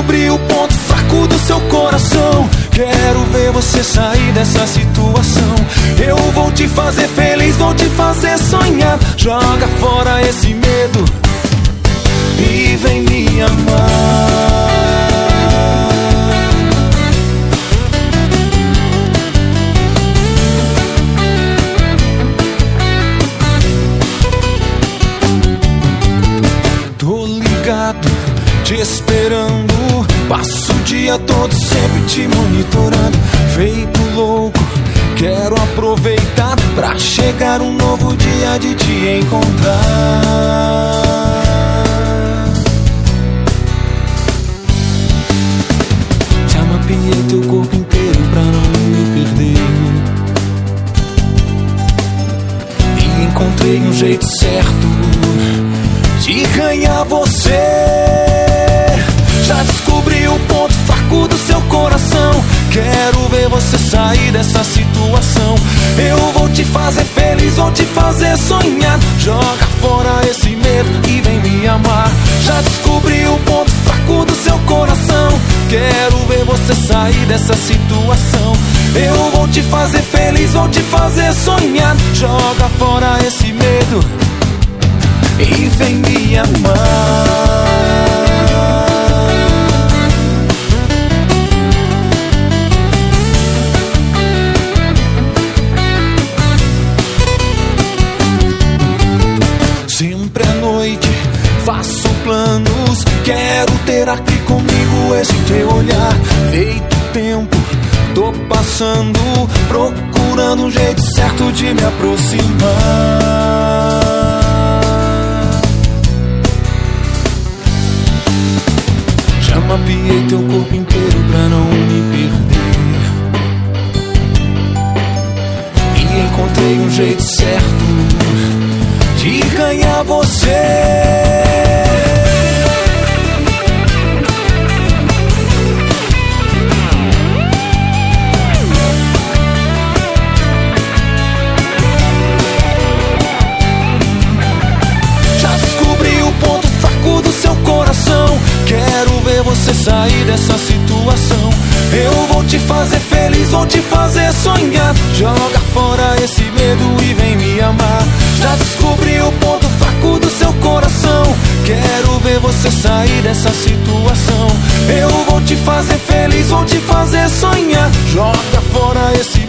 descobri o ponto fraco do seu coração. Quero ver você sair dessa situação. Eu vou te fazer feliz, vou te fazer sonhar. Joga fora esse medo e vem me amar. Te esperando, passo o dia todo sempre te monitorando. Feito louco, quero aproveitar pra chegar um novo dia de te encontrar. Já mapeei teu corpo inteiro pra não me perder e encontrei um jeito certo de ganhar você. Já descobri o ponto fraco do seu coração. Quero ver você sair dessa situação. Eu vou te fazer feliz, vou te fazer sonhar. Joga fora esse medo e vem me amar. Já descobri o ponto fraco do seu coração. Quero ver você sair dessa situação. Eu vou te fazer feliz, vou te fazer sonhar. Joga fora esse medo e vem me amar. Sempre à noite faço planos. Quero ter aqui comigo esse teu olhar. Feito tempo, tô passando, procurando um jeito certo de me aproximar. Já mapeei teu corpo inteiro pra não me perder e encontrei um jeito certo de ganhar você. Já descobri o ponto fraco do seu coração. Quero ver você sair dessa situação. Eu vou te fazer feliz, vou te fazer sonhar. Joga fora esse medo e vem me amar. Já descobri o ponto fraco do seu coração. Quero ver você sair dessa situação. Eu vou te fazer feliz, vou te fazer sonhar. Joga fora esse